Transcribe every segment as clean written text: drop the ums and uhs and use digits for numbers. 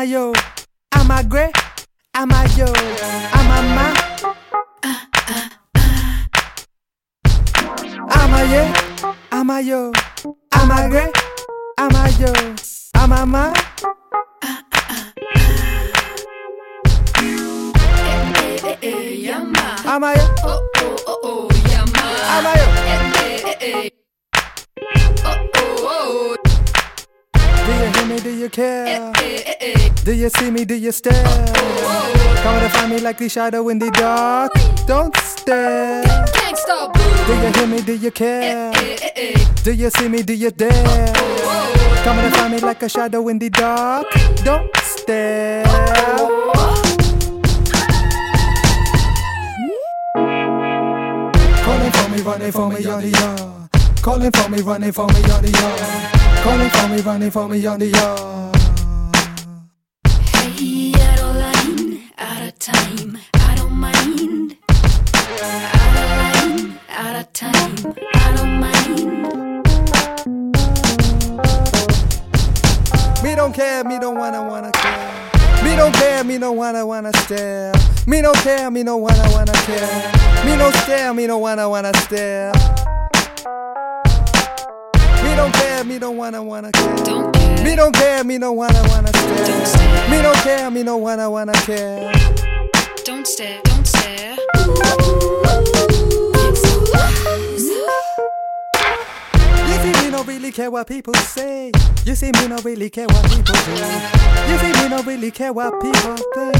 yo, I'm a great, I'm a yo, I'm a ma. I'm a yeah, I'm a yo, I'm a great, I'm a yo, I'm a ma. I'm a yo, Oh oh oh oh, yama. I'm a yo. Oh oh oh. Do you hear me? Do you care? Do you see me? Do you stare? Come to find me like the shadow in the dark. Don't stare. Gangsta Do you hear me? Do you care? Do you see me? Do you dare? Come to find me like a shadow in the dark. Don't stare. Calling for me, running for me on the yard. Calling for me, running for me on the yard. Calling for me, running for me on the yard. Hey, out of line, out of time, I don't mind. Out of line, out of time, I don't mind. Me don't care, me don't wanna care. Me don't care, me don't wanna stare. Me don't care, me don't wanna care. Me don't stare, me don't wanna stare. Me don't care, me don't wanna care. Don't care. Me don't care, me don't wanna stare. Me don't care, me don't wanna care. Don't stare, don't stare. You see me don't really care what people say. You see me don't really care what people do. You see me don't really care what people think.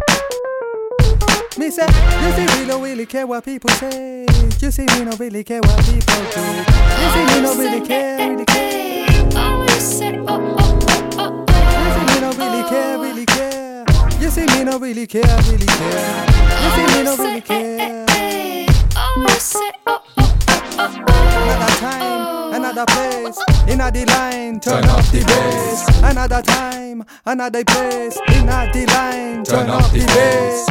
Me say, you see me don't really care what people say. You see me don't really care what people do. You see me don't really care, really care. Always say, oh, oh, oh, oh, You see me don't really care, really care. You see me don't really care, really care. You see me don't really care. always say, oh, oh, oh, oh. Another time, another place, in the line, turn up the bass. Another time, another place, in the line, turn up the bass.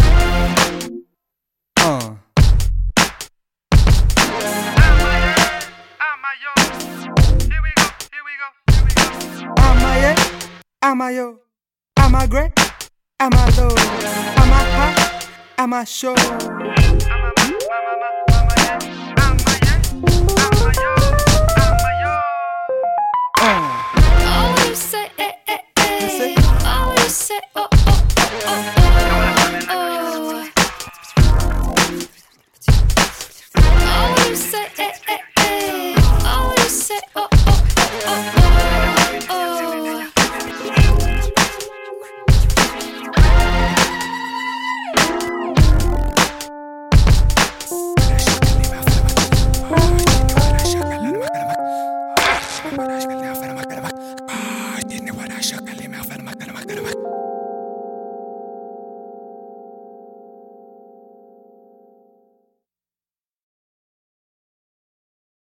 I'm a yo, I'm a great, I'm a low, I'm a hot, I'm a show.